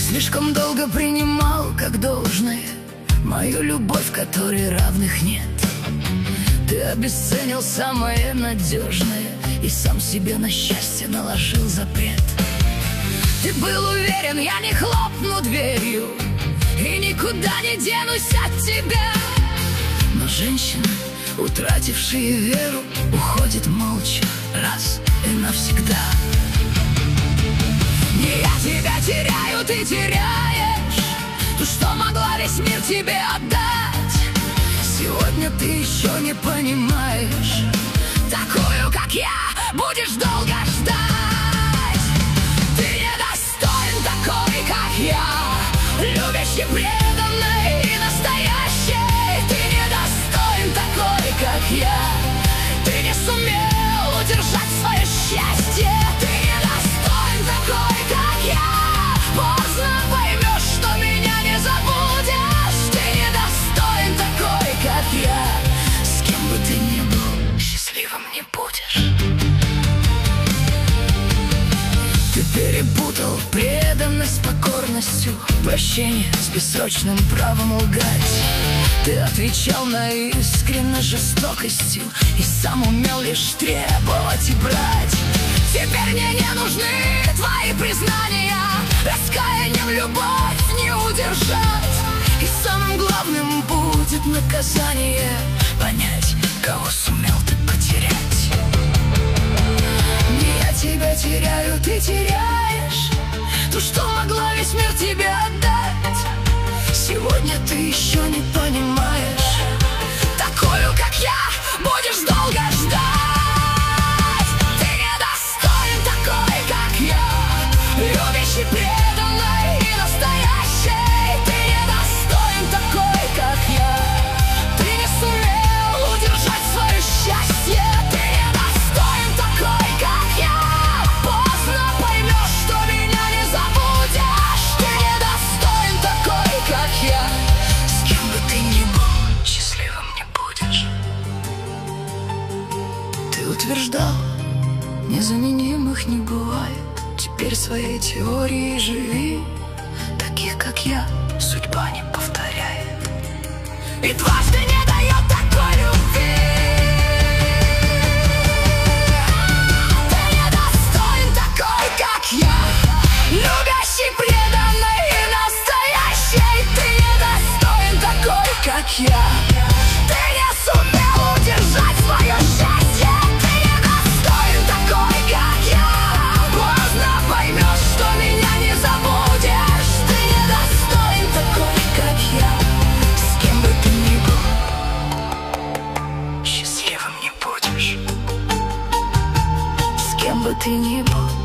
слишком долго принимал как должное мою любовь, которой равных нет. Ты обесценил самое надежное и сам себе на счастье наложил запрет. Ты был уверен, я не хлопну дверью и никуда не денусь от тебя. Но женщины, утратившие веру, уходят молча раз и навсегда. Не я тебя теряю, ты теряешь то, что могла весь мир тебе отдать. Сегодня ты еще не понимаешь, такую, как я, будешь долго ждать. Ты недостоин такой, как я, любящий, преданный и настоящий. Ты недостоин такой, как я, ты не сумел удержать свое счастье. Ты недостоин такой, как я, поздно поймешь, что меня не забудешь. Ты недостоин такой, как я, с кем бы ты ни был, счастливым не будешь. Ты перепутал преданность с покорностью, прощение с бессрочным правом лгать. Ты отвечал на искренность жестокостью и сам умел лишь требовать и брать. Теперь мне не нужны твои признания, раскаянием любовь не удержать. И самым главным будет наказание понять, кого сумел ты потерять. Не я тебя теряю, ты теряешь то, что могла весь мир тебе отдать. Сегодня ты еще не понимаешь, такую, как я, будешь долго ждать. Ты недостоин такой, как я, любящий, преданный и настоящий. Ты недостоин такой, как я, ты не сумел удержать свое счастье. Ты недостоин такой, как я, поздно поймешь, что меня не забудешь. Ты недостоин такой, как я, с кем бы ты ни был, счастливым не будешь. Ты утверждал, незаменимых не бывает. Теперь своей теорией живи, таких, как я, судьба не повторяет и дважды не дает такой любви. Ты недостоин такой, как я, любящий, преданный и настоящий. Ты недостоин такой, как я, ты не сумел удержать свое счастье. Ты недостоин такой, как я, поздно поймешь, что меня не забудешь. Ты недостоин такой, как я, с кем бы ты ни был, счастливым не будешь. С кем бы ты ни был,